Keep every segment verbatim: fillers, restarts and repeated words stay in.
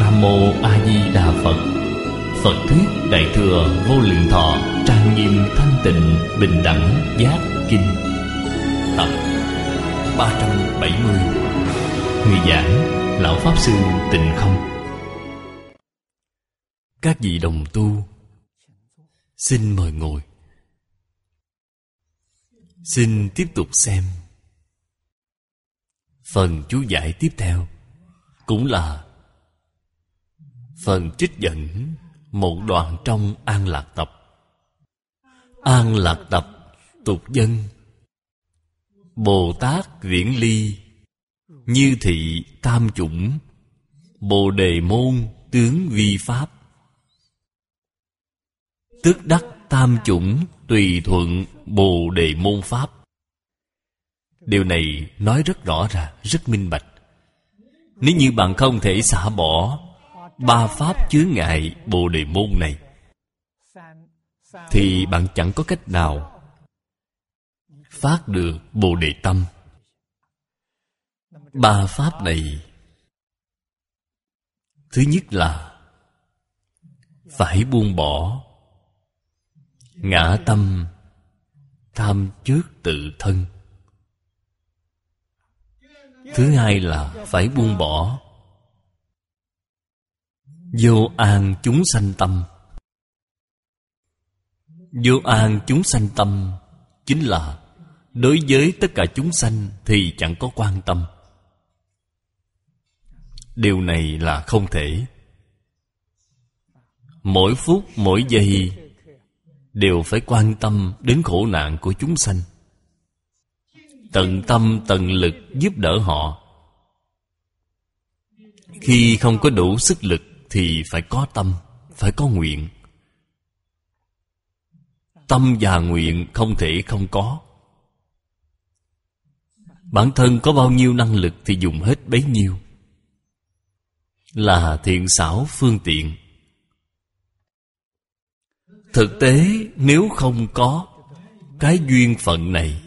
Nam Mô A Di Đà Phật. Phật thuyết Đại thừa Vô Lượng Thọ trang nghiêm thanh tịnh bình đẳng giác kinh tập ba trăm bảy mươi. Người giảng Lão Pháp Sư Tịnh Không. Các vị đồng tu, xin mời ngồi. Xin tiếp tục xem phần chú giải tiếp theo, cũng là phần trích dẫn một đoạn trong An Lạc Tập. An Lạc Tập tục dân: Bồ Tát viễn ly, như thị tam chủng, Bồ đề môn tướng vi pháp. Tức đắc tam chủng, tùy thuận Bồ đề môn pháp. Điều này nói rất rõ ràng, rất minh bạch. Nếu như bạn không thể xả bỏ ba pháp chướng ngại Bồ đề môn này, thì bạn chẳng có cách nào phát được Bồ đề tâm. Ba pháp này, thứ nhất là phải buông bỏ ngã tâm tham trước tự thân. Thứ hai là phải buông bỏ vô an chúng sanh tâm. Vô an chúng sanh tâm chính là đối với tất cả chúng sanh thì chẳng có quan tâm. Điều này là không thể. Mỗi phút mỗi giây đều phải quan tâm đến khổ nạn của chúng sanh, tận tâm tận lực giúp đỡ họ. Khi không có đủ sức lực thì phải có tâm, phải có nguyện. Tâm và nguyện không thể không có. Bản thân có bao nhiêu năng lực thì dùng hết bấy nhiêu, là thiện xảo phương tiện. Thực tế nếu không có cái duyên phận này,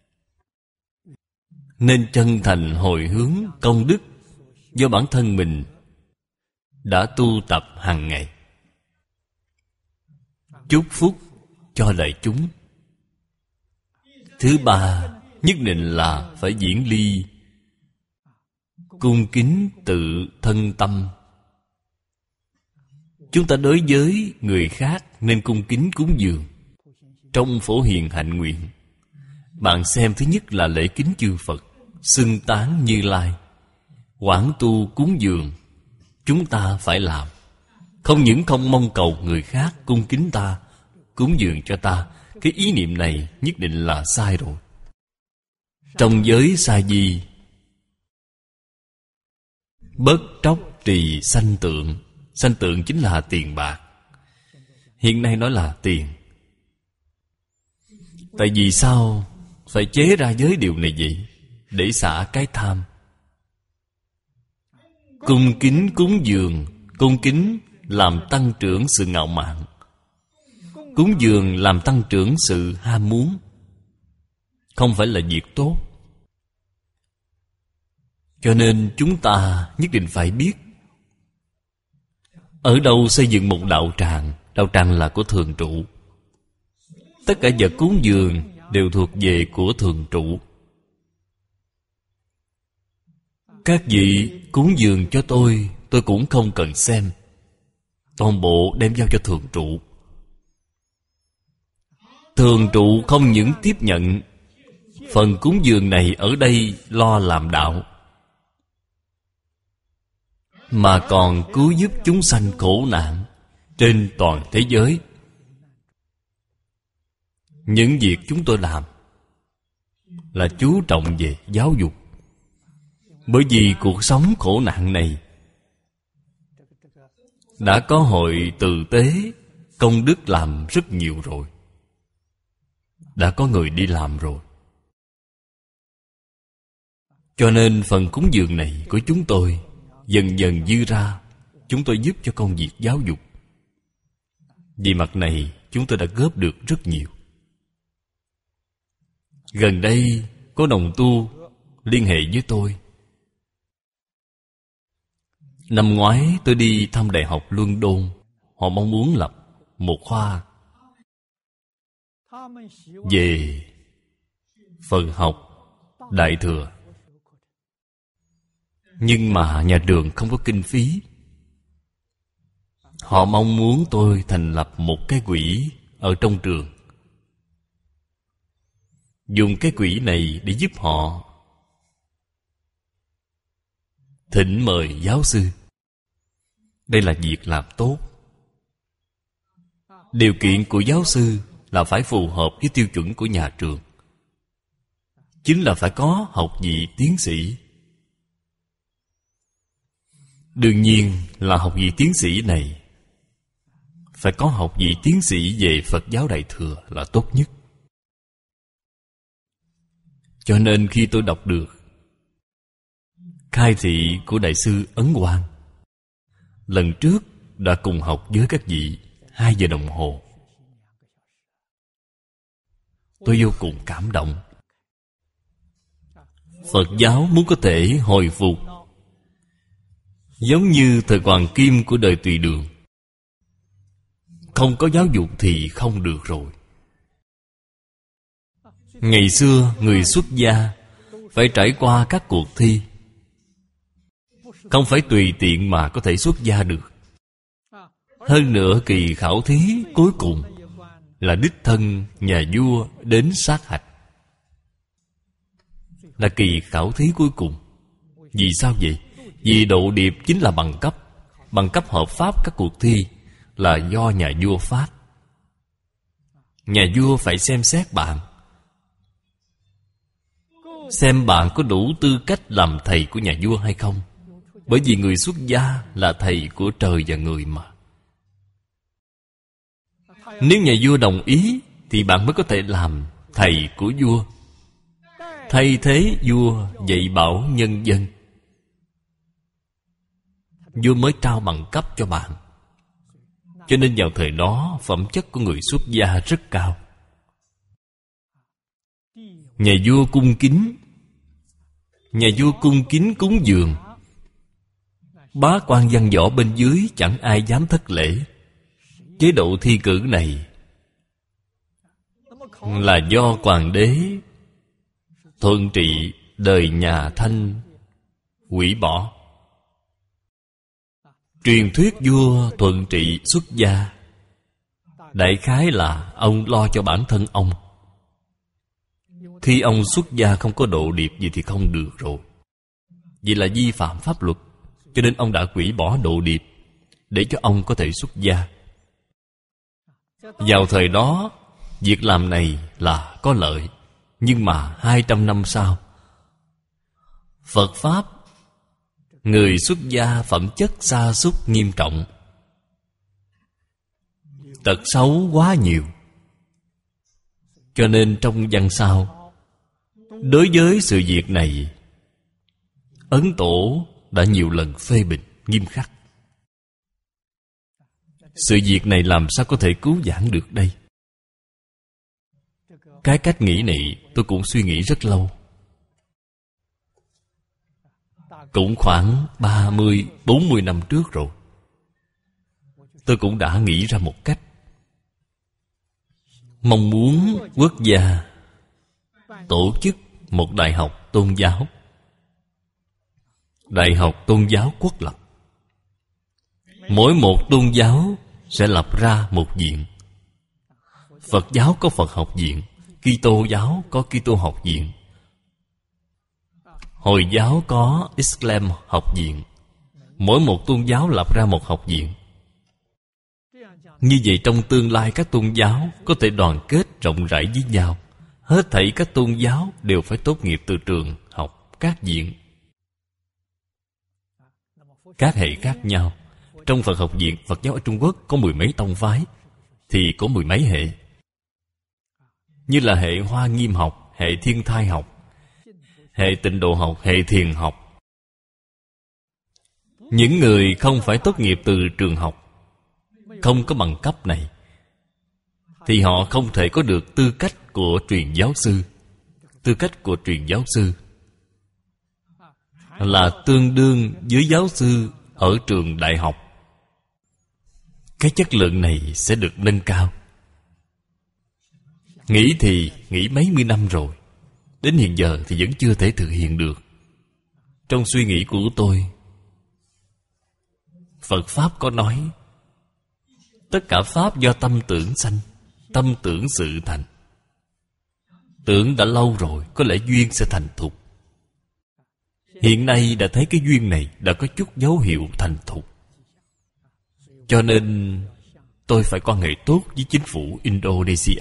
nên chân thành hồi hướng công đức do bản thân mình đã tu tập hàng ngày, chúc phúc cho đại chúng. Thứ ba, nhất định là phải diễn ly, cung kính tự thân tâm. Chúng ta đối với người khác nên cung kính cúng dường. Trong Phổ Hiền Hạnh Nguyện, bạn xem, thứ nhất là lễ kính chư Phật, xưng tán Như Lai, quảng tu cúng dường. Chúng ta phải làm. Không những không mong cầu người khác cung kính ta, cúng dường cho ta, cái ý niệm này nhất định là sai rồi. Trong giới sa di, bất tróc trì sanh tượng. Sanh tượng chính là tiền bạc. Hiện nay nói là tiền. Tại vì sao phải chế ra giới điều này vậy? Để xả cái tham. Cung kính cúng dường. Cung kính làm tăng trưởng sự ngạo mạn. Cúng dường làm tăng trưởng sự ham muốn. Không phải là việc tốt. Cho nên chúng ta nhất định phải biết ở đâu xây dựng một đạo tràng. Đạo tràng là của thường trụ. Tất cả vật cúng dường đều thuộc về của thường trụ. Các vị cúng dường cho tôi, tôi cũng không cần xem. Toàn bộ đem giao cho thường trụ. Thường trụ không những tiếp nhận phần cúng dường này ở đây lo làm đạo, mà còn cứu giúp chúng sanh khổ nạn trên toàn thế giới. Những việc chúng tôi làm là chú trọng về giáo dục. Bởi vì cuộc sống khổ nạn này đã có hội từ tế, công đức làm rất nhiều rồi. Đã có người đi làm rồi. Cho nên phần cúng dường này của chúng tôi dần dần dư ra, chúng tôi giúp cho công việc giáo dục. Vì mặt này chúng tôi đã góp được rất nhiều. Gần đây có đồng tu liên hệ với tôi, Năm ngoái tôi đi thăm Đại học London. Họ mong muốn lập một khoa về Phật học Đại Thừa. Nhưng mà nhà trường không có kinh phí. Họ mong muốn tôi thành lập một cái quỹ ở trong trường, dùng cái quỹ này để giúp họ thỉnh mời giáo sư. Đây là việc làm tốt. Điều kiện của giáo sư là phải phù hợp với tiêu chuẩn của nhà trường, chính là phải có học vị tiến sĩ. Đương nhiên là học vị tiến sĩ này phải có học vị tiến sĩ về Phật giáo Đại Thừa là tốt nhất. Cho nên khi tôi đọc được khai thị của Đại sư Ấn Quang, lần trước đã cùng học với các vị hai giờ đồng hồ, tôi vô cùng cảm động. Phật giáo muốn có thể hồi phục giống như thời Hoàng Kim của đời Tùy Đường. Không có giáo dục thì không được rồi. Ngày xưa người xuất gia phải trải qua các cuộc thi, không phải tùy tiện mà có thể xuất gia được. Hơn nữa kỳ khảo thí cuối cùng là đích thân nhà vua đến sát hạch, là kỳ khảo thí cuối cùng. Vì sao vậy? Vì độ điệp chính là bằng cấp. Bằng cấp hợp pháp các cuộc thi là do nhà vua phát. Nhà vua phải xem xét bạn, xem bạn có đủ tư cách làm thầy của nhà vua hay không. Bởi vì người xuất gia là thầy của trời và người mà. Nếu nhà vua đồng ý thì bạn mới có thể làm thầy của vua, thay thế vua dạy bảo nhân dân. Vua mới trao bằng cấp cho bạn. Cho nên vào thời đó phẩm chất của người xuất gia rất cao. Nhà vua cung kính, nhà vua cung kính cúng dường. Bá quan văn võ bên dưới chẳng ai dám thất lễ. Chế độ thi cử này là do hoàng đế Thuận Trị đời nhà Thanh hủy bỏ. Truyền thuyết vua Thuận Trị xuất gia, đại khái là ông lo cho bản thân ông. Khi ông xuất gia không có độ điệp gì thì không được rồi. Vì là vi phạm pháp luật, cho nên ông đã hủy bỏ độ điệp để cho ông có thể xuất gia. Vào thời đó, việc làm này là có lợi. Nhưng mà hai trăm năm sau, Phật Pháp, người xuất gia phẩm chất sa sút nghiêm trọng, tật xấu quá nhiều. Cho nên trong văn sao, đối với sự việc này, Ấn Tổ đã nhiều lần phê bình nghiêm khắc. Sự việc này làm sao có thể cứu vãn được đây? Cái cách nghĩ này tôi cũng suy nghĩ rất lâu. Cũng khoảng ba mươi, bốn mươi năm trước rồi, tôi cũng đã nghĩ ra một cách. Mong muốn quốc gia tổ chức một đại học tôn giáo, đại học tôn giáo quốc lập. Mỗi một tôn giáo sẽ lập ra một viện. Phật giáo có Phật học viện, Kitô giáo có Kitô học viện, Hồi giáo có Islam học viện. Mỗi một tôn giáo lập ra một học viện. Như vậy trong tương lai các tôn giáo có thể đoàn kết rộng rãi với nhau. Hết thảy các tôn giáo đều phải tốt nghiệp từ trường học các viện, các hệ khác nhau. Trong Phật học viện, Phật giáo ở Trung Quốc có mười mấy tông phái, thì có mười mấy hệ. Như là hệ Hoa Nghiêm học, hệ Thiên Thai học, hệ Tịnh Độ học, hệ Thiền học. Những người không phải tốt nghiệp từ trường học, không có bằng cấp này, thì họ không thể có được tư cách của truyền giáo sư. Tư cách của truyền giáo sư là tương đương với giáo sư ở trường đại học, cái chất lượng này sẽ được nâng cao. Nghĩ thì nghĩ mấy mươi năm rồi, đến hiện giờ thì vẫn chưa thể thực hiện được. Trong suy nghĩ của tôi, Phật Pháp có nói tất cả Pháp do tâm tưởng sanh, tâm tưởng sự thành. Tưởng đã lâu rồi, có lẽ duyên sẽ thành thục. Hiện nay đã thấy cái duyên này đã có chút dấu hiệu thành thục. Cho nên tôi phải quan hệ tốt với chính phủ Indonesia,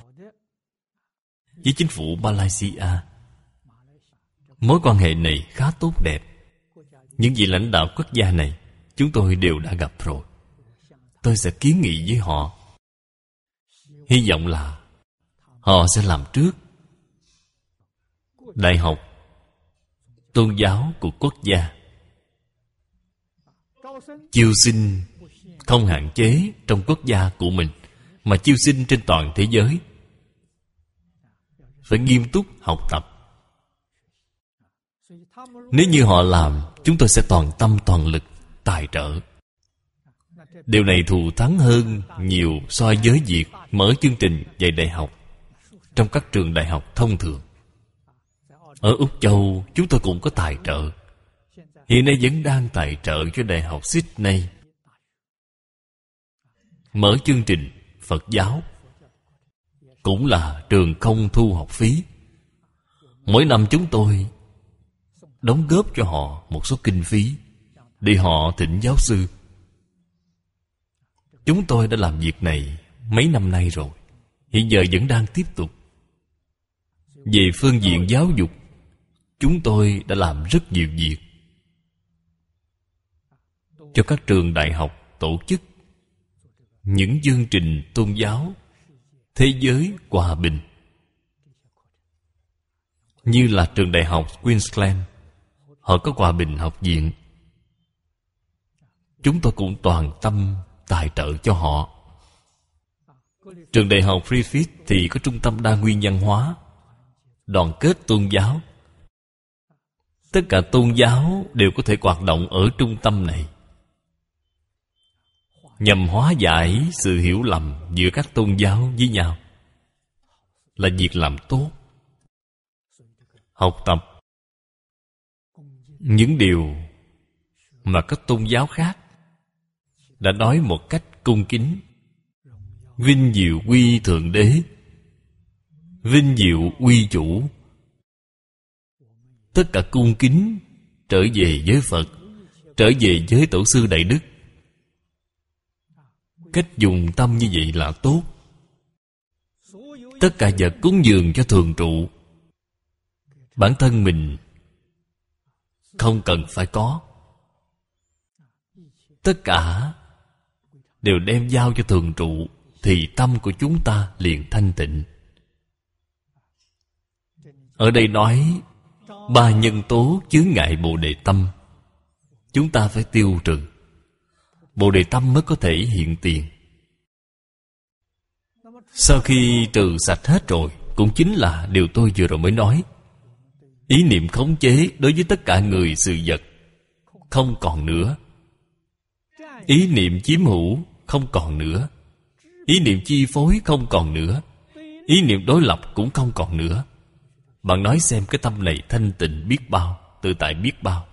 với chính phủ Malaysia. Mối quan hệ này khá tốt đẹp. Những vị lãnh đạo quốc gia này chúng tôi đều đã gặp rồi. Tôi sẽ kiến nghị với họ, hy vọng là họ sẽ làm trước. Đại học tôn giáo của quốc gia, chiêu sinh không hạn chế trong quốc gia của mình, mà chiêu sinh trên toàn thế giới. Phải nghiêm túc học tập. Nếu như họ làm, chúng tôi sẽ toàn tâm toàn lực tài trợ. Điều này thù thắng hơn nhiều so với việc mở chương trình dạy đại học trong các trường đại học thông thường. Ở Úc Châu chúng tôi cũng có tài trợ. Hiện nay vẫn đang tài trợ cho Đại học Sydney mở chương trình Phật giáo. Cũng là trường không thu học phí. Mỗi năm chúng tôi đóng góp cho họ một số kinh phí để họ thỉnh giáo sư. Chúng tôi đã làm việc này mấy năm nay rồi, hiện giờ vẫn đang tiếp tục. Về phương diện giáo dục, chúng tôi đã làm rất nhiều việc cho các trường đại học tổ chức những chương trình tôn giáo thế giới hòa bình, như là trường đại học Queensland, họ có hòa bình học viện. Chúng tôi cũng toàn tâm tài trợ cho họ. Trường đại học Griffith thì có trung tâm đa nguyên văn hóa, đoàn kết tôn giáo. Tất cả tôn giáo đều có thể hoạt động ở trung tâm này, nhằm hóa giải sự hiểu lầm giữa các tôn giáo với nhau, là việc làm tốt. Học tập những điều mà các tôn giáo khác đã nói một cách cung kính. Vinh diệu quy Thượng Đế, vinh diệu quy Chủ. Tất cả cung kính trở về với Phật, trở về với Tổ sư Đại Đức. Cách dùng tâm như vậy là tốt. Tất cả vật cúng dường cho thường trụ, bản thân mình không cần phải có. Tất cả đều đem giao cho thường trụ, thì tâm của chúng ta liền thanh tịnh. Ở đây nói ba nhân tố chướng ngại Bồ Đề tâm, chúng ta phải tiêu trừ, Bồ Đề tâm mới có thể hiện tiền. Sau khi trừ sạch hết rồi, cũng chính là điều tôi vừa rồi mới nói. Ý niệm khống chế đối với tất cả người sự vật không còn nữa. Ý niệm chiếm hữu không còn nữa. Ý niệm chi phối không còn nữa. Ý niệm đối lập cũng không còn nữa. Bạn nói xem cái tâm này thanh tịnh biết bao, tự tại biết bao.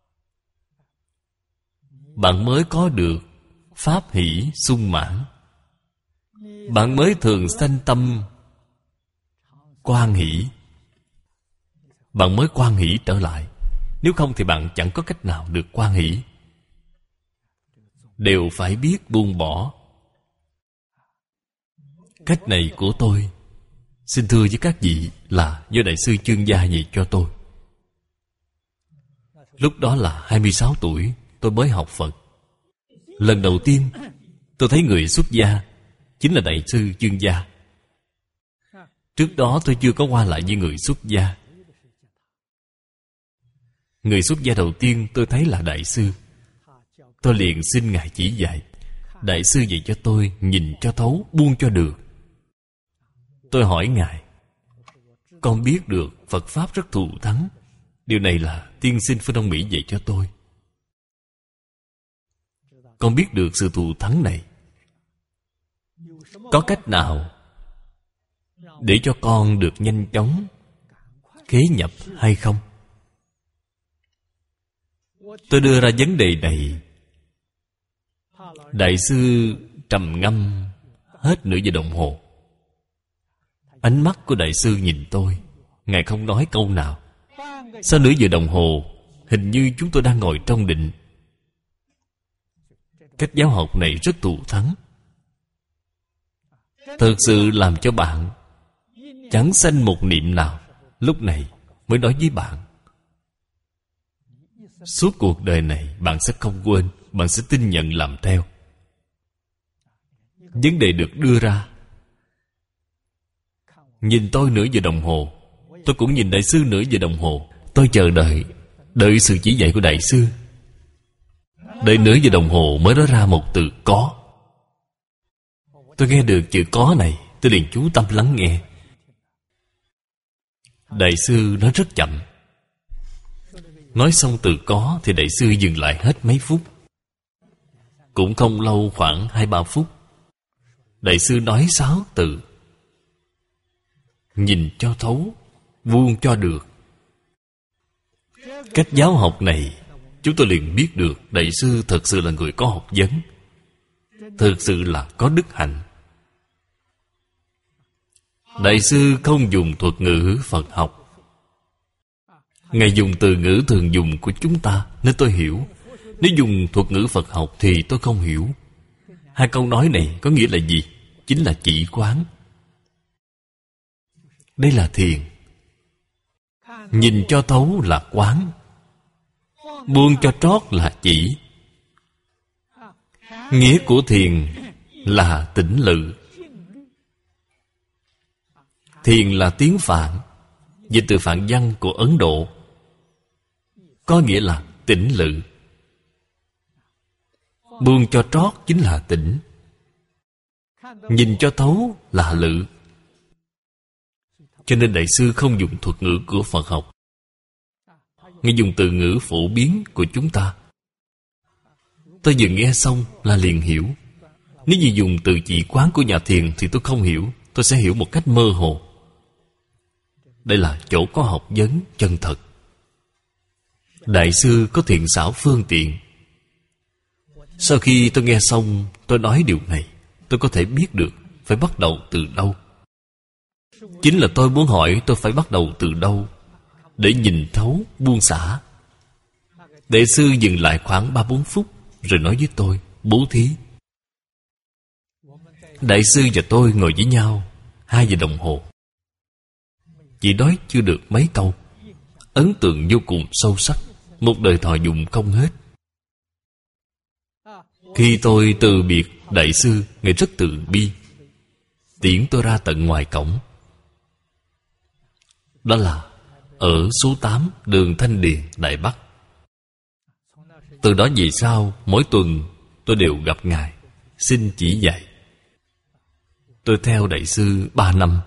Bạn mới có được pháp hỷ sung mãn. Bạn mới thường sanh tâm quan hỷ. Bạn mới quan hỷ trở lại. Nếu không thì bạn chẳng có cách nào được quan hỷ. Đều phải biết buông bỏ. Cách này của tôi, xin thưa với các vị, là do Đại sư Chương Gia dạy cho tôi. Lúc đó là hai mươi sáu tuổi, tôi mới học Phật. Lần đầu tiên tôi thấy người xuất gia chính là Đại sư Chương Gia. Trước đó tôi chưa có qua lại với người xuất gia. Người xuất gia đầu tiên tôi thấy là Đại sư. Tôi liền xin Ngài chỉ dạy. Đại sư dạy cho tôi nhìn cho thấu, buông cho được. Tôi hỏi Ngài, con biết được Phật Pháp rất thù thắng. Điều này là tiên sinh phương Đông Mỹ dạy cho tôi. con biết được sự thù thắng này. Có cách nào để cho con được nhanh chóng khế nhập hay không? Tôi đưa ra vấn đề này. Đại sư trầm ngâm hết nửa giờ đồng hồ. Ánh mắt của đại sư nhìn tôi, ngài không nói câu nào. Sau nửa giờ đồng hồ, hình như chúng tôi đang ngồi trong định. Cách giáo học này rất thù thắng, thực sự làm cho bạn chẳng sanh một niệm nào. Lúc này mới nói với bạn, suốt cuộc đời này bạn sẽ không quên, bạn sẽ tin nhận làm theo. Vấn đề được đưa ra. Nhìn tôi nửa giờ đồng hồ, tôi cũng nhìn đại sư nửa giờ đồng hồ. Tôi chờ đợi, đợi sự chỉ dạy của đại sư. Đợi nửa giờ đồng hồ mới nói ra một từ có. Tôi nghe được chữ có này, tôi liền chú tâm lắng nghe. Đại sư nói rất chậm. Nói xong từ có thì đại sư dừng lại hết mấy phút. Cũng không lâu, khoảng hai ba phút. Đại sư nói sáu từ: nhìn cho thấu, buông cho được. Cách giáo học này, chúng tôi liền biết được đại sư thật sự là người có học vấn, thực sự là có đức hạnh. Đại sư không dùng thuật ngữ Phật học. Ngài dùng từ ngữ thường dùng của chúng ta nên tôi hiểu. Nếu dùng thuật ngữ Phật học thì tôi không hiểu. Hai câu nói này có nghĩa là gì? Chính là chỉ quán. Đây là thiền. Nhìn cho thấu là quán, buông cho trót là chỉ. Nghĩa của thiền là tĩnh lự. Thiền là tiếng Phạn, dịch từ Phạn văn của Ấn Độ, có nghĩa là tĩnh lự. Buông cho trót chính là tĩnh. Nhìn cho thấu là lự. Cho nên đại sư không dùng thuật ngữ của Phật học, ngài dùng từ ngữ phổ biến của chúng ta. Tôi vừa nghe xong là liền hiểu. Nếu như dùng từ chỉ quán của nhà thiền thì tôi không hiểu, tôi sẽ hiểu một cách mơ hồ. Đây là chỗ có học vấn chân thật. Đại sư có thiện xảo phương tiện. Sau khi tôi nghe xong, tôi nói điều này, tôi có thể biết được phải bắt đầu từ đâu. Chính là tôi muốn hỏi tôi phải bắt đầu từ đâu để nhìn thấu, buông xả. Đại sư dừng lại khoảng ba bốn phút rồi nói với tôi: bố thí. Đại sư và tôi ngồi với nhau hai giờ đồng hồ, chỉ nói chưa được mấy câu, ấn tượng vô cùng sâu sắc, một đời thọ dụng không hết. Khi tôi từ biệt đại sư, ngài rất từ bi, tiễn tôi ra tận ngoài cổng. Đó là ở số tám đường Thanh Điền, Đài Bắc. Từ đó về sau, mỗi tuần tôi đều gặp ngài, xin chỉ dạy. Tôi theo đại sư ba năm.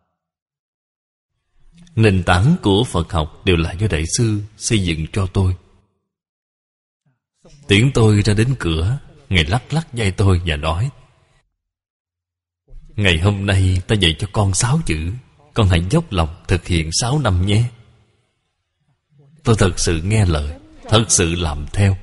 Nền tảng của Phật học đều là do đại sư xây dựng cho tôi. Tiễn tôi ra đến cửa, ngài lắc lắc vai tôi và nói: ngày hôm nay ta dạy cho con sáu chữ, con hãy dốc lòng thực hiện sáu năm nhé. Tôi thật sự nghe lời, thật sự làm theo.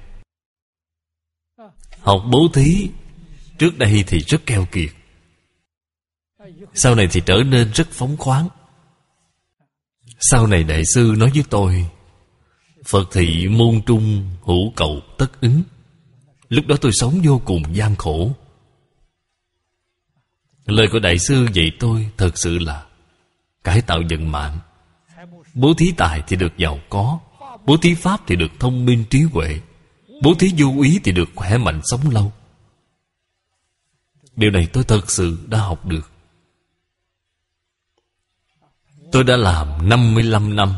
Học bố thí trước đây thì rất keo kiệt, sau này thì trở nên rất phóng khoáng. Sau này đại sư nói với tôi: Phật thị môn trung, hữu cầu tất ứng. Lúc đó tôi sống vô cùng gian khổ. Lời của đại sư dạy tôi thật sự là cải tạo vận mạng. Bố thí tài thì được giàu có, bố thí pháp thì được thông minh trí huệ, bố thí vô ý thì được khỏe mạnh sống lâu. Điều này tôi thật sự đã học được. Tôi đã làm năm mươi lăm năm.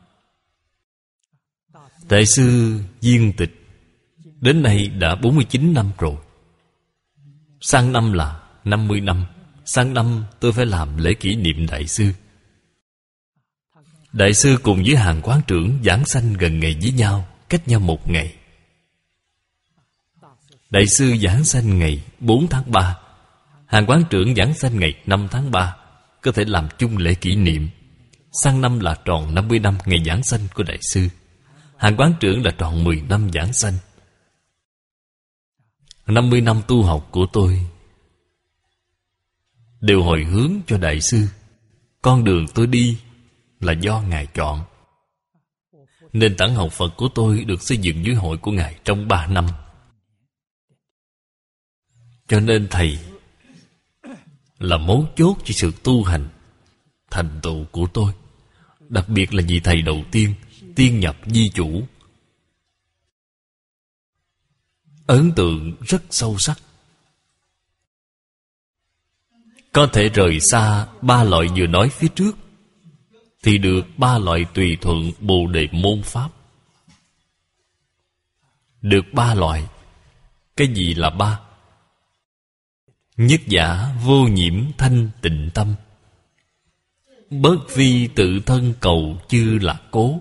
Đại sư viên tịch đến nay đã bốn mươi chín năm rồi. Sang năm là năm mươi năm. Sang năm tôi phải làm lễ kỷ niệm đại sư. Đại sư cùng với hàng quán trưởng giảng sanh gần ngày với nhau, cách nhau một ngày. Đại sư giảng sanh ngày bốn tháng ba, Hàng Quán Trưởng giảng sanh ngày năm tháng ba, có thể làm chung lễ kỷ niệm. Sang năm là tròn năm mươi năm ngày giảng sanh của Đại sư. Hàng Quán Trưởng là tròn mười năm giảng sanh. năm mươi năm tu học của tôi đều hồi hướng cho Đại sư. Con đường tôi đi là do Ngài chọn. Nền tảng học Phật của tôi được xây dựng dưới hội của Ngài trong ba năm. Cho nên Thầy là mấu chốt cho sự tu hành thành tựu của tôi. Đặc biệt là vị Thầy đầu tiên tiên nhập di chủ, ấn tượng rất sâu sắc. Có thể rời xa ba loại vừa nói phía trước, thì được ba loại tùy thuận Bồ Đề môn pháp. Được ba loại. Cái gì là ba? Nhất giả vô nhiễm thanh tịnh tâm, bất vi tự thân cầu chư lạc cố.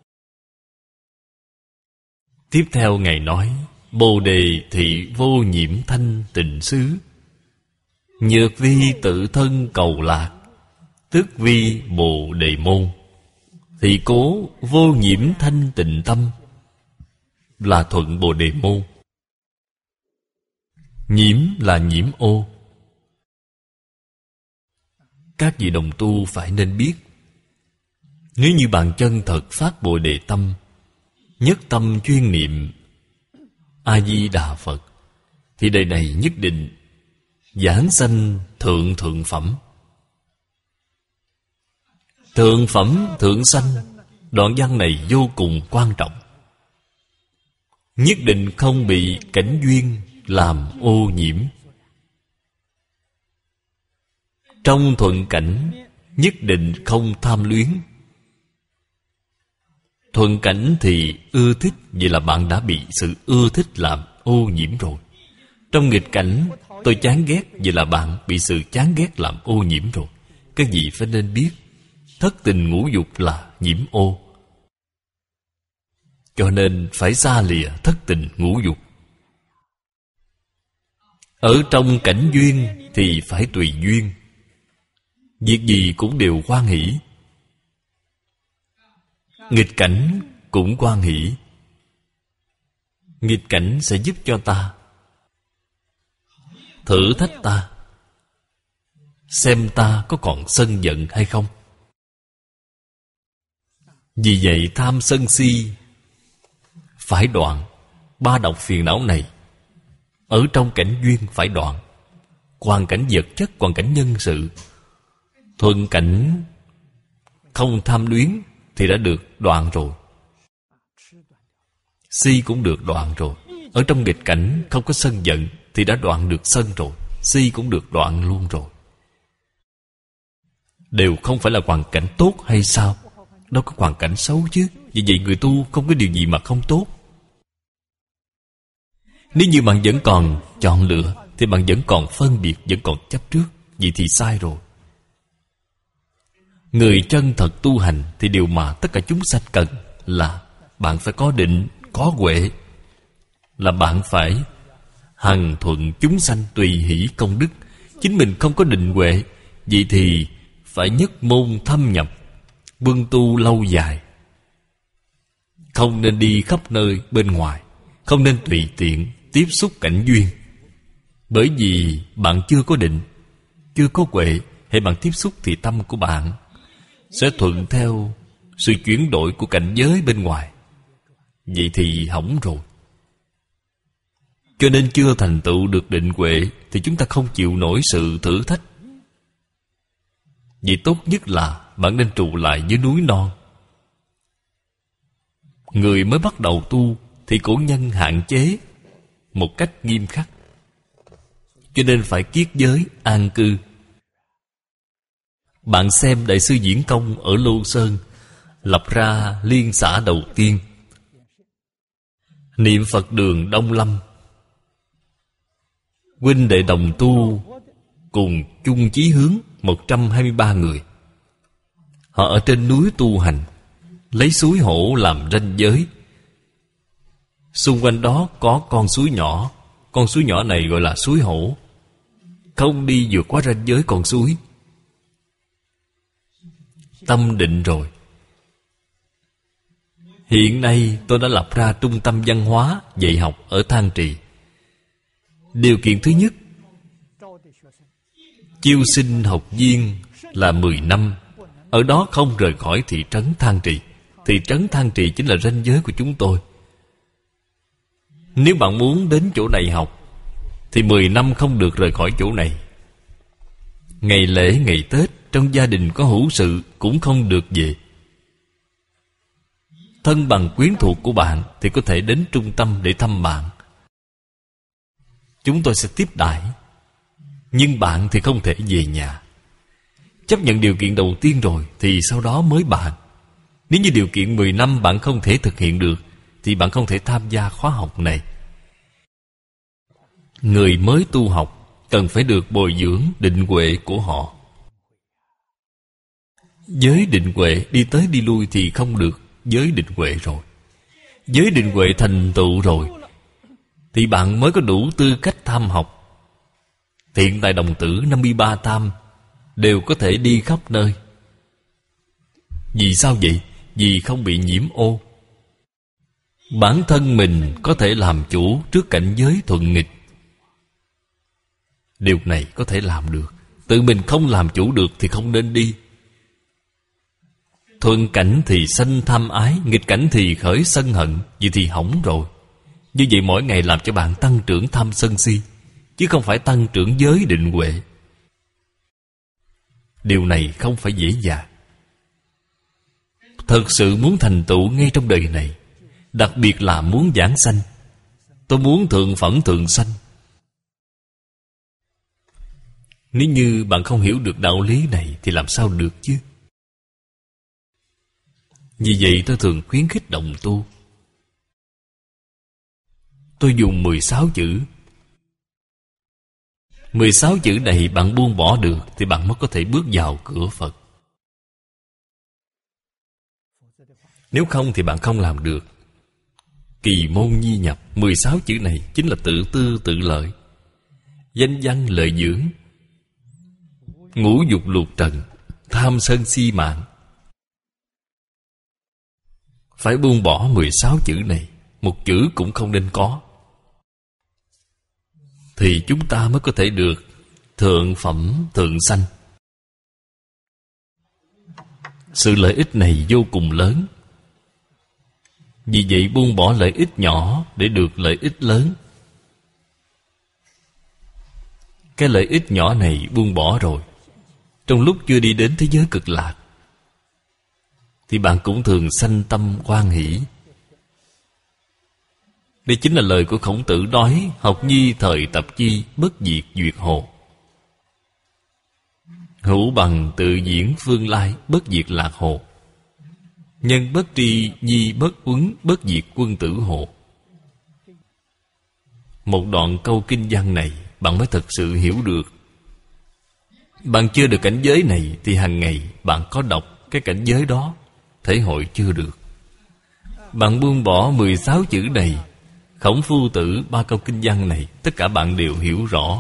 Tiếp theo Ngài nói Bồ Đề thị vô nhiễm thanh tịnh xứ, nhược vi tự thân cầu lạc, tức vi Bồ Đề môn. Thị cố vô nhiễm thanh tịnh tâm là thuận Bồ Đề môn. Nhiễm là nhiễm ô. Các vị đồng tu phải nên biết, nếu như bạn chân thật phát Bồ Đề tâm, nhất tâm chuyên niệm A-di-đà Phật, thì đời này nhất định giảng sanh thượng thượng phẩm. Thượng phẩm thượng sanh, đoạn văn này vô cùng quan trọng. Nhất định không bị cảnh duyên làm ô nhiễm. Trong thuận cảnh nhất định không tham luyến. Thuận cảnh thì ưa thích, vậy là bạn đã bị sự ưa thích làm ô nhiễm rồi. Trong nghịch cảnh tôi chán ghét, vậy là bạn bị sự chán ghét làm ô nhiễm rồi. Cái gì phải nên biết, thất tình ngũ dục là nhiễm ô. Cho nên phải xa lìa thất tình ngũ dục. Ở trong cảnh duyên thì phải tùy duyên. Việc gì cũng đều hoan hỷ. Nghịch cảnh cũng hoan hỷ. Nghịch cảnh sẽ giúp cho ta, thử thách ta, xem ta có còn sân giận hay không. Vì vậy tham sân si phải đoạn. Ba độc phiền não này ở trong cảnh duyên phải đoạn. Hoàn cảnh vật chất, hoàn cảnh nhân sự, thuận cảnh không tham luyến thì đã được đoạn rồi. Si cũng được đoạn rồi. Ở trong nghịch cảnh không có sân giận thì đã đoạn được sân rồi. Si cũng được đoạn luôn rồi. Đều không phải là hoàn cảnh tốt hay sao? Đâu có hoàn cảnh xấu chứ. Vì vậy người tu không có điều gì mà không tốt. Nếu như bạn vẫn còn chọn lựa thì bạn vẫn còn phân biệt, vẫn còn chấp trước. Vậy thì sai rồi. Người chân thật tu hành thì điều mà tất cả chúng sanh cần là bạn phải có định, có huệ. Là bạn phải hằng thuận chúng sanh tùy hỷ công đức. Chính mình không có định huệ, vậy thì phải nhất môn thâm nhập, quân tu lâu dài. Không nên đi khắp nơi bên ngoài, không nên tùy tiện tiếp xúc cảnh duyên. Bởi vì bạn chưa có định, chưa có huệ, hay bạn tiếp xúc thì tâm của bạn sẽ thuận theo sự chuyển đổi của cảnh giới bên ngoài. Vậy thì hỏng rồi. Cho nên chưa thành tựu được định huệ thì chúng ta không chịu nổi sự thử thách. Vậy tốt nhất là bạn nên trụ lại dưới núi non. Người mới bắt đầu tu thì cổ nhân hạn chế một cách nghiêm khắc, cho nên phải kiết giới an cư. Bạn xem Đại sư Diễn Công ở Lô Sơn lập ra liên xã đầu tiên, niệm Phật đường Đông Lâm. Huynh đệ đồng tu cùng chung chí hướng một trăm hai mươi ba người. Họ ở trên núi tu hành, lấy suối Hổ làm ranh giới. Xung quanh đó có con suối nhỏ, Con suối nhỏ này gọi là suối hổ, không đi vượt quá ranh giới con suối. Tâm định rồi. Hiện nay tôi đã lập ra trung tâm văn hóa dạy học ở Thang Trì. Điều kiện thứ nhất, chiêu sinh học viên là mười năm. Ở đó không rời khỏi thị trấn Thang Trì. Thị trấn Thang Trì chính là ranh giới của chúng tôi. Nếu bạn muốn đến chỗ này học thì mười năm không được rời khỏi chỗ này. Ngày lễ, ngày Tết, trong gia đình có hữu sự cũng không được về. Thân bằng quyến thuộc của bạn thì có thể đến trung tâm để thăm bạn. Chúng tôi sẽ tiếp đãi. Nhưng bạn thì không thể về nhà. Chấp nhận điều kiện đầu tiên rồi thì sau đó mới bạn. Nếu như điều kiện mười năm bạn không thể thực hiện được thì bạn không thể tham gia khóa học này. Người mới tu học cần phải được bồi dưỡng định huệ của họ. Giới định huệ đi tới đi lui thì không được. Giới định huệ rồi, giới định huệ thành tựu rồi thì bạn mới có đủ tư cách tham học. Hiện tại đồng tử năm mươi ba tam đều có thể đi khắp nơi. Vì sao vậy? Vì không bị nhiễm ô. Bản thân mình có thể làm chủ trước cảnh giới thuận nghịch. Điều này có thể làm được. Tự mình không làm chủ được thì không nên đi. Thuận cảnh thì sanh tham ái, nghịch cảnh thì khởi sân hận. Vậy thì hỏng rồi. Như vậy mỗi ngày làm cho bạn tăng trưởng tham sân si, chứ không phải tăng trưởng giới định huệ. Điều này không phải dễ dàng. Thật sự muốn thành tựu ngay trong đời này, đặc biệt là muốn giảng sanh. Tôi muốn thượng phẩm thượng sanh. Nếu như bạn không hiểu được đạo lý này thì làm sao được chứ? Vì vậy tôi thường khuyến khích đồng tu. Tôi dùng mười sáu chữ. Mười sáu chữ này bạn buông bỏ được thì bạn mới có thể bước vào cửa Phật. Nếu không thì bạn không làm được. Kỳ môn nhi nhập, mười sáu chữ này chính là tự tư tự lợi, danh văn lợi dưỡng, ngũ dục lục trần, tham sân si mạng. Phải buông bỏ mười sáu chữ này, một chữ cũng không nên có, thì chúng ta mới có thể được thượng phẩm thượng sanh. Sự lợi ích này vô cùng lớn. Vì vậy buông bỏ lợi ích nhỏ để được lợi ích lớn. Cái lợi ích nhỏ này buông bỏ rồi, trong lúc chưa đi đến thế giới cực lạc thì bạn cũng thường sanh tâm hoan hỷ. Đây chính là lời của Khổng Tử nói: học nhi thời tập chi, bất diệt duyệt hồ. Hữu bằng tự diễn phương lai, bất diệt lạc hồ. Nhân bất tri, nhi bất uấn, bất diệt quân tử hồ. Một đoạn câu kinh văn này bạn mới thật sự hiểu được. Bạn chưa được cảnh giới này thì hàng ngày bạn có đọc cái cảnh giới đó, thể hội chưa được. Bạn buông bỏ mười sáu chữ này, Khổng Phu Tử ba câu kinh văn này, tất cả bạn đều hiểu rõ.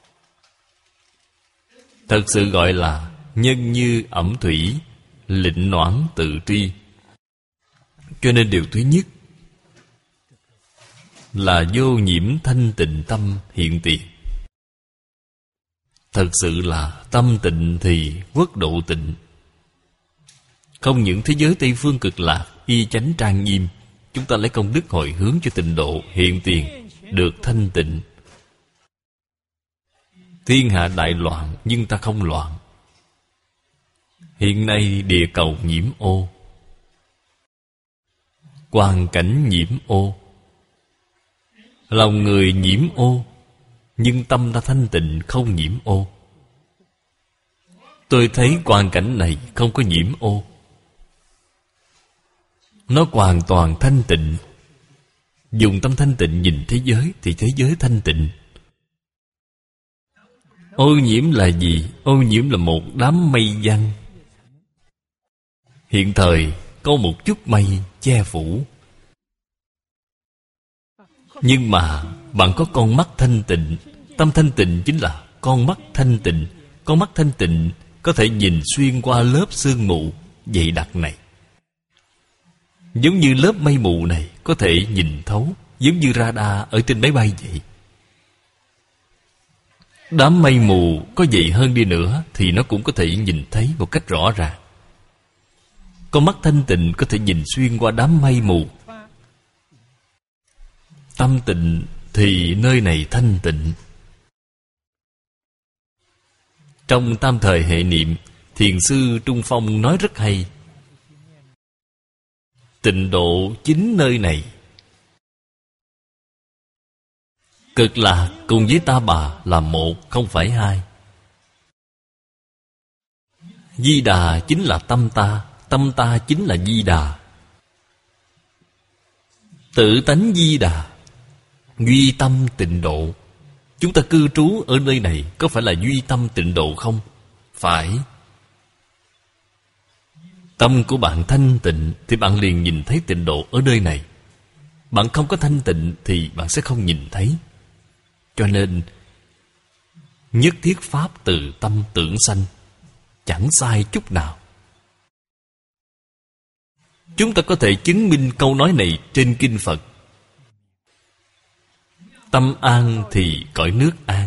Thật sự gọi là nhân như ẩm thủy, lịnh noãn tự tri. Cho nên điều thứ nhất là vô nhiễm thanh tịnh tâm hiện tiền. Thật sự là tâm tịnh thì quốc độ tịnh. Không những thế giới Tây Phương cực lạc y chánh trang nghiêm, chúng ta lấy công đức hồi hướng cho tịnh độ hiện tiền, được thanh tịnh. Thiên hạ đại loạn nhưng ta không loạn. Hiện nay địa cầu nhiễm ô, hoàn cảnh nhiễm ô, lòng người nhiễm ô, nhưng tâm ta thanh tịnh không nhiễm ô. Tôi thấy hoàn cảnh này không có nhiễm ô, nó hoàn toàn thanh tịnh. Dùng tâm thanh tịnh nhìn thế giới thì thế giới thanh tịnh. Ô nhiễm là gì? Ô nhiễm là một đám mây giăng. Hiện thời có một chút mây che phủ. Nhưng mà bạn có con mắt thanh tịnh. Tâm thanh tịnh chính là con mắt thanh tịnh. Con mắt thanh tịnh có thể nhìn xuyên qua lớp sương mù dày đặc này. Giống như lớp mây mù này có thể nhìn thấu, giống như radar ở trên máy bay vậy. Đám mây mù có dày hơn đi nữa thì nó cũng có thể nhìn thấy một cách rõ ràng. Con mắt thanh tịnh có thể nhìn xuyên qua đám mây mù. Tâm tịnh thì nơi này thanh tịnh. Trong tam thời hệ niệm, Thiền sư Trung Phong nói rất hay: tịnh độ chính nơi này. Cực lạc cùng với Ta Bà là một, không phải hai. Di Đà chính là tâm ta, tâm ta chính là Di Đà. Tự tánh Di Đà, duy tâm tịnh độ. Chúng ta cư trú ở nơi này có phải là duy tâm tịnh độ không? Phải. Tâm của bạn thanh tịnh thì bạn liền nhìn thấy tịnh độ ở nơi này. Bạn không có thanh tịnh thì bạn sẽ không nhìn thấy. Cho nên nhất thiết pháp từ tâm tưởng sanh, chẳng sai chút nào. Chúng ta có thể chứng minh câu nói này trên kinh Phật. Tâm an thì cõi nước an,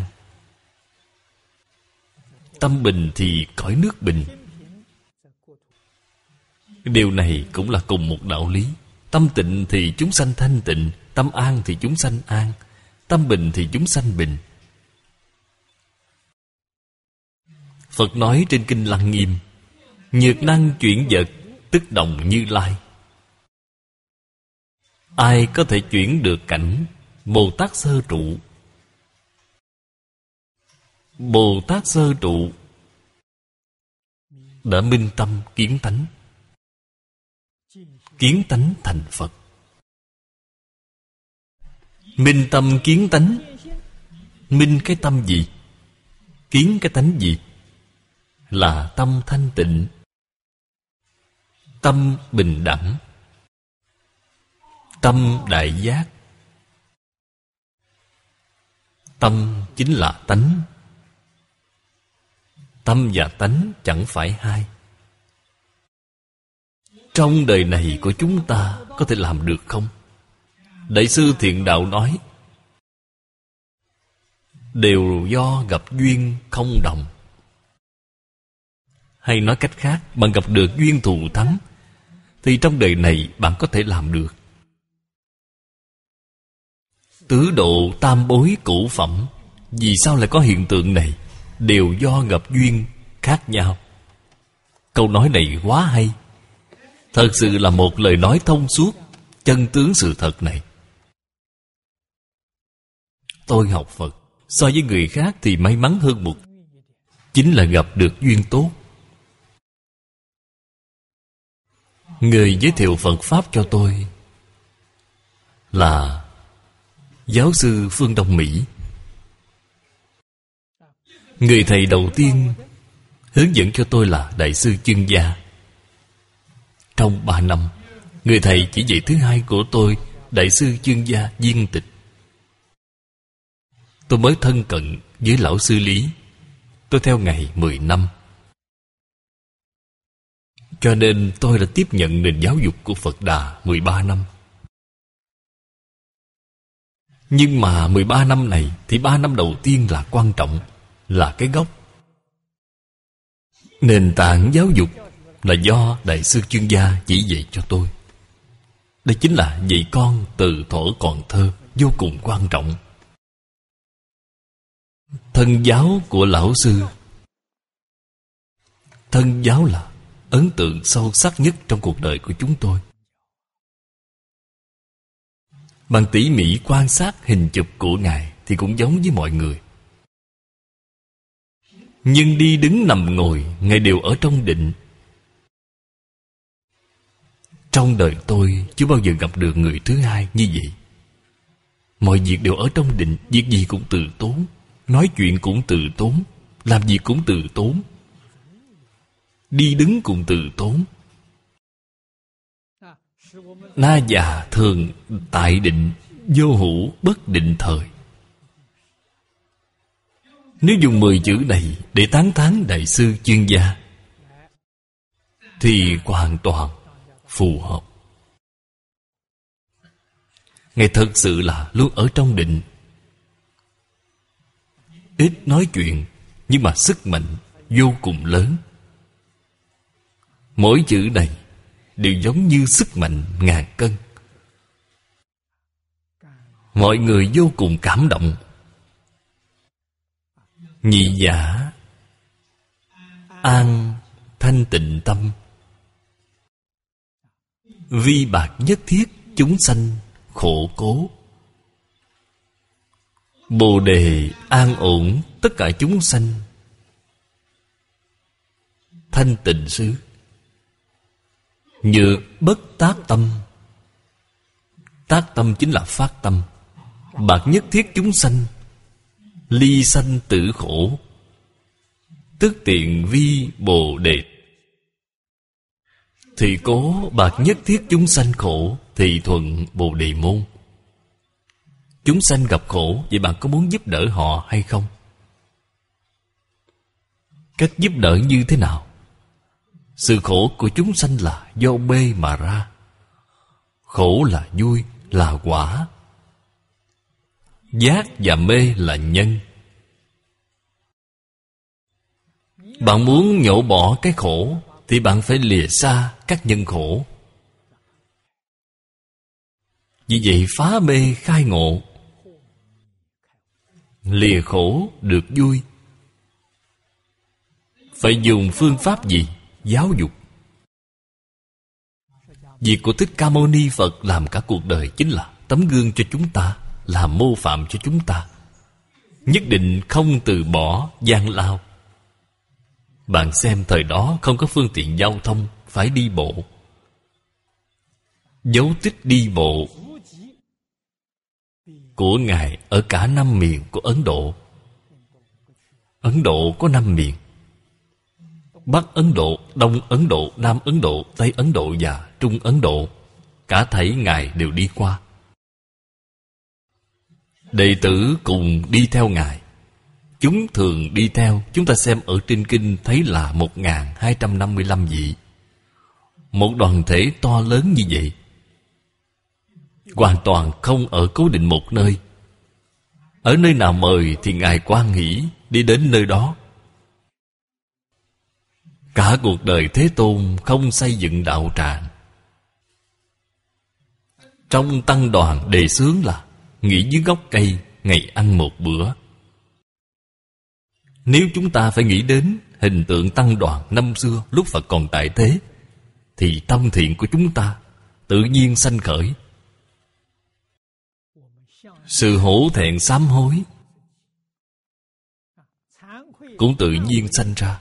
tâm bình thì cõi nước bình. Điều này cũng là cùng một đạo lý. Tâm tịnh thì chúng sanh thanh tịnh, tâm an thì chúng sanh an, tâm bình thì chúng sanh bình. Phật nói trên kinh Lăng Nghiêm: nhược năng chuyển vật, tức đồng Như Lai. Ai có thể chuyển được cảnh Bồ Tát sơ trụ? Bồ Tát sơ trụ đã minh tâm kiến tánh, kiến tánh thành Phật. Minh tâm kiến tánh. Minh cái tâm gì? Kiến cái tánh gì? Là tâm thanh tịnh, tâm bình đẳng, tâm đại giác. Tâm chính là tánh. Tâm và tánh chẳng phải hai. Trong đời này của chúng ta có thể làm được không? Đại sư Thiện Đạo nói: đều do gặp duyên không đồng. Hay nói cách khác, bạn gặp được duyên thù thắng thì trong đời này bạn có thể làm được. Tứ độ tam bối cửu phẩm, vì sao lại có hiện tượng này? Đều do gặp duyên khác nhau. Câu nói này quá hay. Thật sự là một lời nói thông suốt chân tướng sự thật này. Tôi học Phật so với người khác thì may mắn hơn một, chính là gặp được duyên tốt. Người giới thiệu Phật Pháp cho tôi là giáo sư Phương Đông Mỹ. Người thầy đầu tiên hướng dẫn cho tôi là Đại sư Chương Gia. Trong ba năm, người thầy chỉ dạy thứ hai của tôi, Đại sư Chương Gia Viên Tịch. Tôi mới thân cận với lão sư Lý. Tôi theo Ngài mười năm. Cho nên tôi đã tiếp nhận nền giáo dục của Phật Đà mười ba năm. Nhưng mà mười ba năm này thì ba năm đầu tiên là quan trọng, là cái gốc. Nền tảng giáo dục là do Đại sư Chương Gia chỉ dạy cho tôi. Đây chính là dạy con từ thuở còn thơ, vô cùng quan trọng. Thân giáo của lão sư, thân giáo là ấn tượng sâu sắc nhất trong cuộc đời của chúng tôi. Bạn tỉ mỉ quan sát hình chụp của Ngài thì cũng giống với mọi người. Nhưng đi đứng nằm ngồi, Ngài đều ở trong định. Trong đời tôi chưa bao giờ gặp được người thứ hai như vậy. Mọi việc đều ở trong định, việc gì cũng từ tốn, nói chuyện cũng từ tốn, làm việc cũng từ tốn, đi đứng cũng từ tốn. Na già thường tại định, vô hữu bất định thời. Nếu dùng mười chữ này để tán thán đại sư chuyên gia thì hoàn toàn phù hợp. Ngài thật sự là luôn ở trong định, ít nói chuyện, nhưng mà sức mạnh vô cùng lớn. Mỗi chữ này đều giống như sức mạnh ngàn cân. Mọi người vô cùng cảm động. Nhị giả an thanh tịnh tâm, vi bạc nhất thiết chúng sanh khổ cố. Bồ đề an ổn tất cả chúng sanh, thanh tịnh xứ. Nhược bất tác tâm. Tác tâm chính là phát tâm. Bạc nhất thiết chúng sanh, ly sanh tử khổ, tức tiện vi bồ đề. Thì cố bạc nhất thiết chúng sanh khổ, thì thuận bồ đề môn. Chúng sanh gặp khổ, vậy bạn có muốn giúp đỡ họ hay không? Cách giúp đỡ như thế nào? Sự khổ của chúng sanh là do mê mà ra. Khổ là vui, là quả. Giác và mê là nhân. Bạn muốn nhổ bỏ cái khổ thì bạn phải lìa xa các nhân khổ. Vì vậy phá mê khai ngộ, lìa khổ được vui. Phải dùng phương pháp gì? Giáo dục. Việc của Thích Ca Mâu Ni Phật làm cả cuộc đời chính là tấm gương cho chúng ta, làm mô phạm cho chúng ta. Nhất định không từ bỏ gian lao. Bạn xem thời đó không có phương tiện giao thông, phải đi bộ. Dấu tích đi bộ của Ngài ở cả năm miền của Ấn Độ. Ấn Độ có năm miền: Bắc Ấn Độ, Đông Ấn Độ, Nam Ấn Độ, Tây Ấn Độ và Trung Ấn Độ. Cả thảy Ngài đều đi qua. Đệ tử cùng đi theo Ngài. Chúng thường đi theo. Chúng ta xem ở trên kinh thấy là một nghìn hai trăm năm mươi lăm vị. Một đoàn thể to lớn như vậy, hoàn toàn không ở cố định một nơi. Ở nơi nào mời thì Ngài hoan hỷ đi đến nơi đó. Cả cuộc đời Thế Tôn không xây dựng đạo tràng. Trong tăng đoàn đề xướng là nghỉ dưới gốc cây, ngày ăn một bữa. Nếu chúng ta phải nghĩ đến hình tượng tăng đoàn năm xưa lúc Phật còn tại thế, thì tâm thiện của chúng ta tự nhiên sanh khởi. Sự hổ thẹn sám hối cũng tự nhiên sanh ra.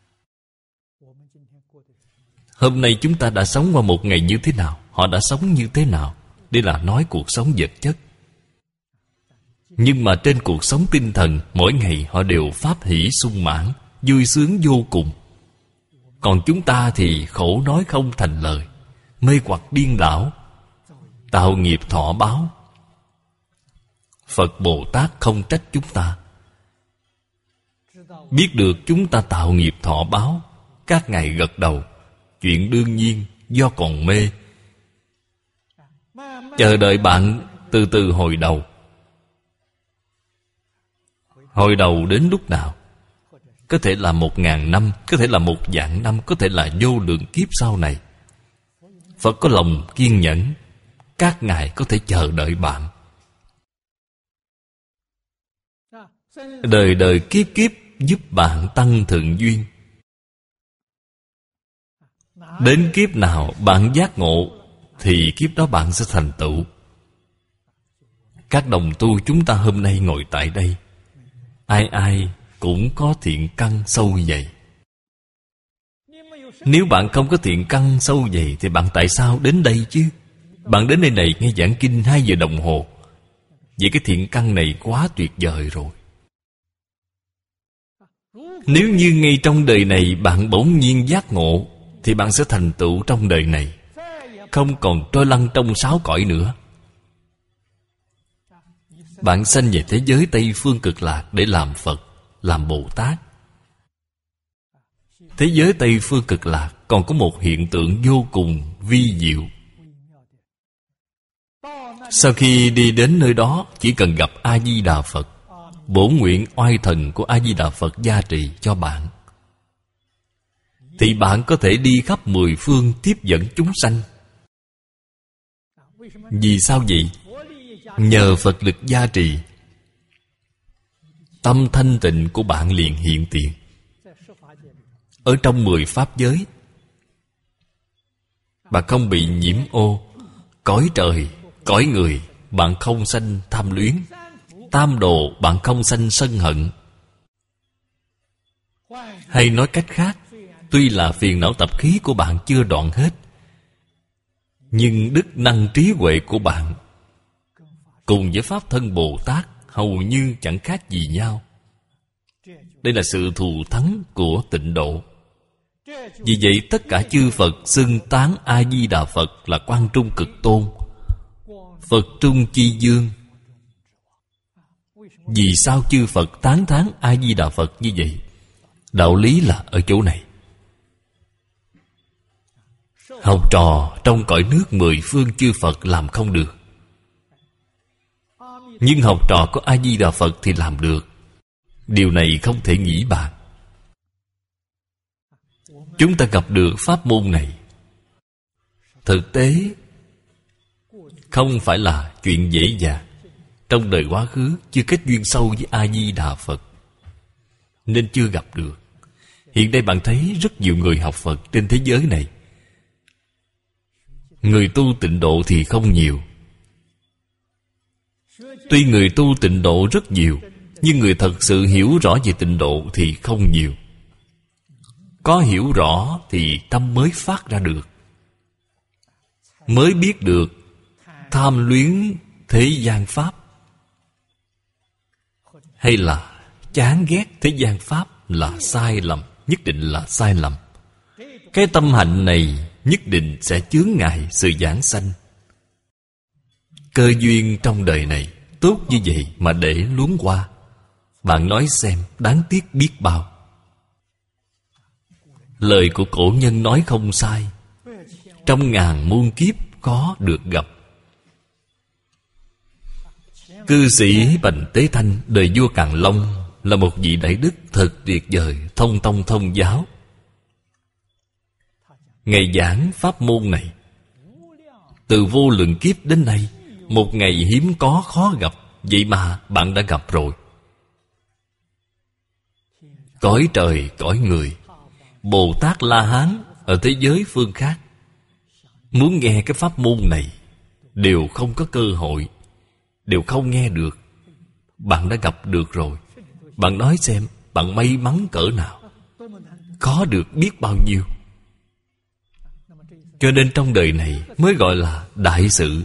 Hôm nay chúng ta đã sống qua một ngày như thế nào, họ đã sống như thế nào. Đây là nói cuộc sống vật chất. Nhưng mà trên cuộc sống tinh thần, mỗi ngày họ đều pháp hỷ sung mãn, vui sướng vô cùng. Còn chúng ta thì khổ nói không thành lời, mê hoặc điên đảo, tạo nghiệp thọ báo. Phật Bồ Tát không trách chúng ta. Biết được chúng ta tạo nghiệp thọ báo, các ngài gật đầu. Chuyện đương nhiên, do còn mê. Chờ đợi bạn từ từ hồi đầu. Hồi đầu đến lúc nào? Có thể là một ngàn năm, có thể là một vạn năm, có thể là vô lượng kiếp sau này. Phật có lòng kiên nhẫn, các ngài có thể chờ đợi bạn. Đời đời kiếp kiếp giúp bạn tăng thượng duyên. Đến kiếp nào bạn giác ngộ thì kiếp đó bạn sẽ thành tựu. Các đồng tu chúng ta hôm nay ngồi tại đây, ai ai cũng có thiện căn sâu dày. Nếu bạn không có thiện căn sâu dày thì bạn tại sao đến đây chứ? Bạn đến nơi này nghe giảng kinh hai giờ đồng hồ. Vậy cái thiện căn này quá tuyệt vời rồi. Nếu như ngay trong đời này bạn bỗng nhiên giác ngộ thì bạn sẽ thành tựu trong đời này, không còn trôi lăn trong sáu cõi nữa. Bạn sanh về thế giới Tây Phương Cực Lạc để làm Phật, làm Bồ Tát. Thế giới Tây Phương Cực Lạc còn có một hiện tượng vô cùng vi diệu. Sau khi đi đến nơi đó, chỉ cần gặp A-di-đà Phật, bổn nguyện oai thần của A-di-đà Phật gia trì cho bạn, thì bạn có thể đi khắp mười phương tiếp dẫn chúng sanh. Vì sao vậy? Nhờ Phật lực gia trì, tâm thanh tịnh của bạn liền hiện tiền. Ở trong mười pháp giới, bạn không bị nhiễm ô. Cõi trời, cõi người, bạn không sanh tham luyến. Tam đồ, bạn không sanh sân hận. Hay nói cách khác, tuy là phiền não tập khí của bạn chưa đoạn hết, nhưng đức năng trí huệ của bạn cùng với Pháp thân Bồ Tát hầu như chẳng khác gì nhau. Đây là sự thù thắng của tịnh độ. Vì vậy tất cả chư Phật xưng tán A-di-đà Phật là Quang Trung Cực Tôn, Phật Trung Chi Dương. Vì sao chư Phật tán thán A-di-đà Phật như vậy? Đạo lý là ở chỗ này. Học trò trong cõi nước mười phương chư Phật làm không được, nhưng học trò của A-di-đà Phật thì làm được. Điều này không thể nghĩ bàn. Chúng ta gặp được pháp môn này, thực tế không phải là chuyện dễ dàng. Trong đời quá khứ chưa kết duyên sâu với A-di-đà Phật nên chưa gặp được. Hiện nay bạn thấy rất nhiều người học Phật trên thế giới này, người tu tịnh độ thì không nhiều. Tuy người tu tịnh độ rất nhiều, nhưng người thật sự hiểu rõ về tịnh độ thì không nhiều. Có hiểu rõ thì tâm mới phát ra được, mới biết được tham luyến thế gian pháp hay là chán ghét thế gian pháp là sai lầm, nhất định là sai lầm. Cái tâm hạnh này nhất định sẽ chướng ngại sự giảng sanh. Cơ duyên trong đời này tốt như vậy mà để luống qua, bạn nói xem đáng tiếc biết bao. Lời của cổ nhân nói không sai, trong ngàn muôn kiếp khó được gặp. Cư sĩ Bành Tế Thanh đời vua Càn Long là một vị đại đức thật tuyệt vời, thông tông thông giáo. Ngày giảng pháp môn này, từ vô lượng kiếp đến nay, một ngày hiếm có khó gặp, vậy mà bạn đã gặp rồi. Cõi trời, cõi người, Bồ Tát La Hán ở thế giới phương khác muốn nghe cái pháp môn này đều không có cơ hội, đều không nghe được. Bạn đã gặp được rồi. Bạn nói xem bạn may mắn cỡ nào, có được biết bao nhiêu. Cho nên trong đời này mới gọi là đại sự.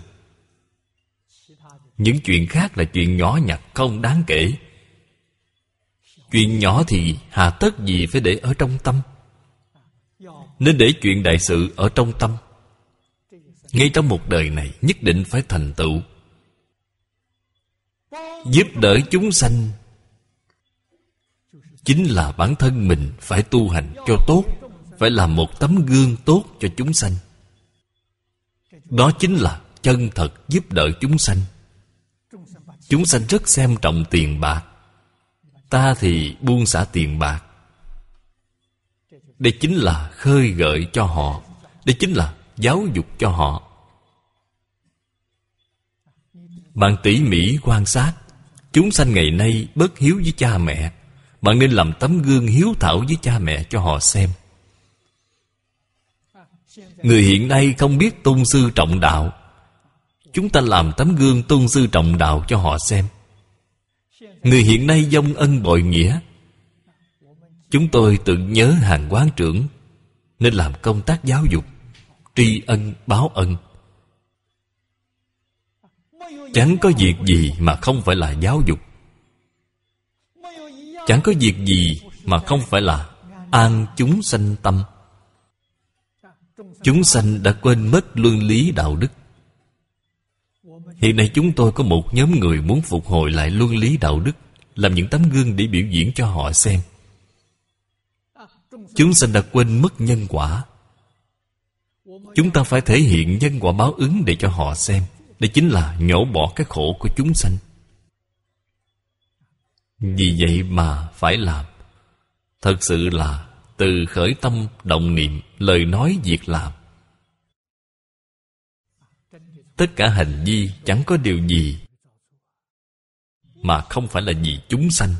Những chuyện khác là chuyện nhỏ nhặt không đáng kể. Chuyện nhỏ thì hà tất gì phải để ở trong tâm, nên để chuyện đại sự ở trong tâm. Ngay trong một đời này nhất định phải thành tựu, giúp đỡ chúng sanh. Chính là bản thân mình phải tu hành cho tốt, phải làm một tấm gương tốt cho chúng sanh. Đó chính là chân thật giúp đỡ chúng sanh. Chúng sanh rất xem trọng tiền bạc, ta thì buông xả tiền bạc. Đây chính là khơi gợi cho họ, đây chính là giáo dục cho họ. Bạn tỉ mỉ quan sát, chúng sanh ngày nay bất hiếu với cha mẹ, bạn nên làm tấm gương hiếu thảo với cha mẹ cho họ xem. Người hiện nay không biết tôn sư trọng đạo, chúng ta làm tấm gương tôn sư trọng đạo cho họ xem. Người hiện nay vong ân bội nghĩa, chúng tôi tự nhớ hàng quán trưởng, nên làm công tác giáo dục, tri ân báo ân. Chẳng có việc gì mà không phải là giáo dục, chẳng có việc gì mà không phải là an chúng sanh tâm. Chúng sanh đã quên mất luân lý đạo đức, Hiện nay chúng tôi có một nhóm người muốn phục hồi lại luân lý đạo đức, làm những tấm gương để biểu diễn cho họ xem. Chúng sanh đã quên mất nhân quả. Chúng ta phải thể hiện nhân quả báo ứng để cho họ xem. Đây chính là nhổ bỏ cái khổ của chúng sanh. Vì vậy mà phải làm. Thật sự là từ khởi tâm động niệm, lời nói việc làm, tất cả hành vi chẳng có điều gì mà không phải là vì chúng sanh.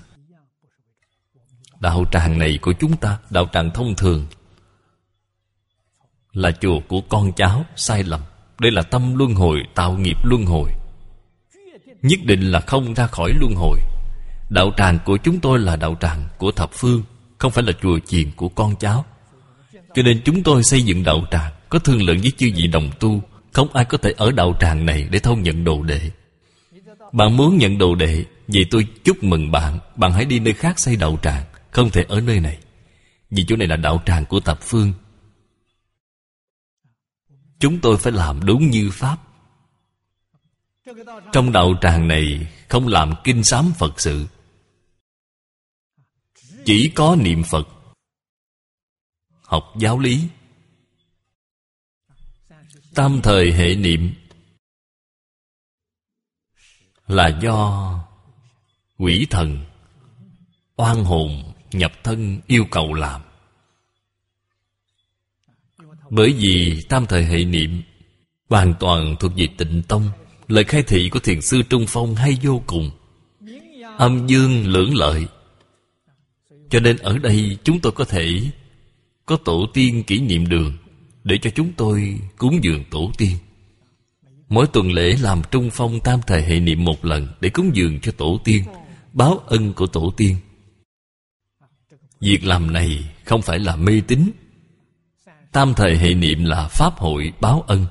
Đạo tràng này của chúng ta, đạo tràng thông thường, là chùa của con cháu sai lầm. Đây là tâm luân hồi, tạo nghiệp luân hồi, nhất định là không ra khỏi luân hồi. Đạo tràng của chúng tôi là đạo tràng của thập phương, không phải là chùa chiền của con cháu. Cho nên chúng tôi xây dựng đạo tràng, có thương lượng với chư vị đồng tu. Không ai có thể ở đạo tràng này để thâu nhận đồ đệ. Bạn muốn nhận đồ đệ, vậy tôi chúc mừng bạn. Bạn hãy đi nơi khác xây đạo tràng, không thể ở nơi này, vì chỗ này là đạo tràng của thập phương. Chúng tôi phải làm đúng như pháp. Trong đạo tràng này không làm kinh sám Phật sự, chỉ có niệm Phật, học giáo lý. Tam thời hệ niệm là do quỷ thần, oan hồn nhập thân yêu cầu làm. Bởi vì tam thời hệ niệm hoàn toàn thuộc về Tịnh Tông. Lời khai thị của Thiền sư Trung Phong hay vô cùng, âm dương lưỡng lợi. Cho nên ở đây chúng tôi có thể có tổ tiên kỷ niệm đường để cho chúng tôi cúng dường tổ tiên. Mỗi tuần lễ làm Trung Phong tam thời hệ niệm một lần để cúng dường cho tổ tiên, báo ân của tổ tiên. Việc làm này không phải là mê tín. Tam thời hệ niệm là pháp hội báo ân,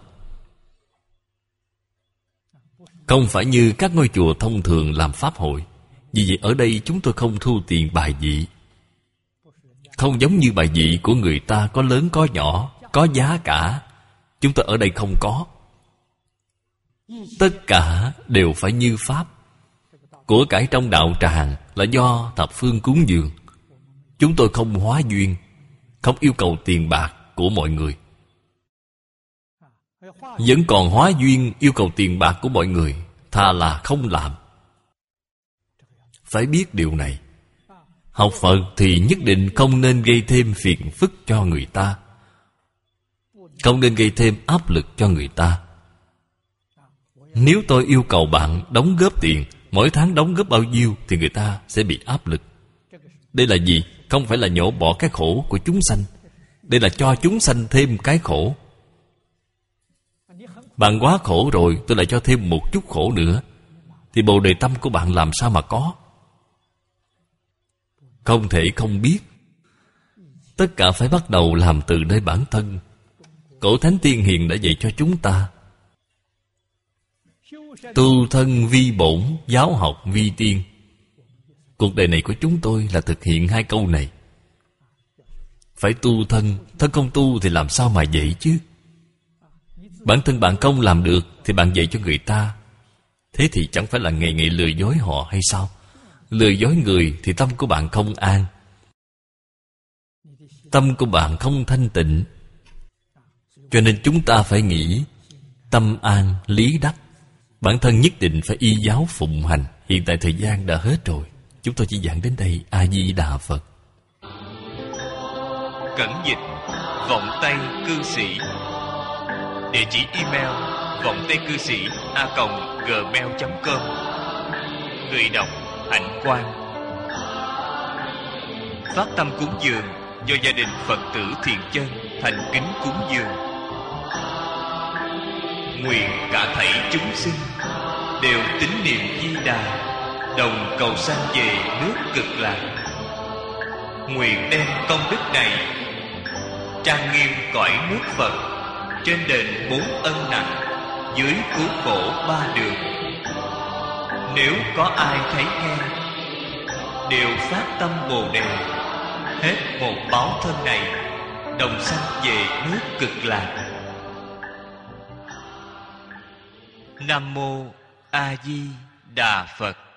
không phải như các ngôi chùa thông thường làm pháp hội. Vì vậy ở đây chúng tôi không thu tiền bài vị. Không giống như bài vị của người ta có lớn có nhỏ, có giá cả. Chúng tôi ở đây không có. Tất cả đều phải như pháp. Của cải trong đạo tràng là do thập phương cúng dường. Chúng tôi không hóa duyên, không yêu cầu tiền bạc của mọi người. Vẫn còn hóa duyên yêu cầu tiền bạc của mọi người, thà là không làm. Phải biết điều này. Học Phật thì nhất định không nên gây thêm phiền phức cho người ta, không nên gây thêm áp lực cho người ta. Nếu tôi yêu cầu bạn đóng góp tiền, mỗi tháng đóng góp bao nhiêu, thì người ta sẽ bị áp lực. Đây là gì? Không phải là nhổ bỏ cái khổ của chúng sanh. Đây là cho chúng sanh thêm cái khổ. Bạn quá khổ rồi, tôi lại cho thêm một chút khổ nữa, thì bồ đề tâm của bạn làm sao mà có? Không thể không biết. Tất cả phải bắt đầu làm từ nơi bản thân. Cổ Thánh Tiên Hiền đã dạy cho chúng ta: tu thân vi bổn, giáo học vi tiên. Cuộc đời này của chúng tôi là thực hiện hai câu này. Phải tu thân. Thân không tu thì làm sao mà dạy chứ? Bản thân bạn không làm được thì bạn dạy cho người ta. Thế thì chẳng phải là ngày ngày lừa dối họ hay sao? Lừa dối người thì tâm của bạn không an, tâm của bạn không thanh tịnh. Cho nên chúng ta phải nghĩ tâm an lý đắc. Bản thân nhất định phải y giáo phụng hành. Hiện tại thời gian đã hết rồi, chúng tôi chỉ giảng đến đây. A Di Đà Phật. Cẩn dịch vọng tây cư sĩ. Địa chỉ email vọng tây cư sĩ a còng gmail chấm com. Người đọc Hạnh Quang. Phát tâm cúng dường do gia đình Phật tử Thiện Chân thành kính cúng dường. Nguyện cả thảy chúng sinh đều tín niệm Di Đà, đồng cầu sanh về nước Cực Lạc. Nguyện đem công đức này trang nghiêm cõi nước Phật, trên đền bốn ân nặng, dưới cứu khổ ba đường. Nếu có ai thấy nghe, đều phát tâm Bồ Đề, hết một báo thân này, đồng sanh về nước Cực Lạc. Nam mô A Di Đà Phật.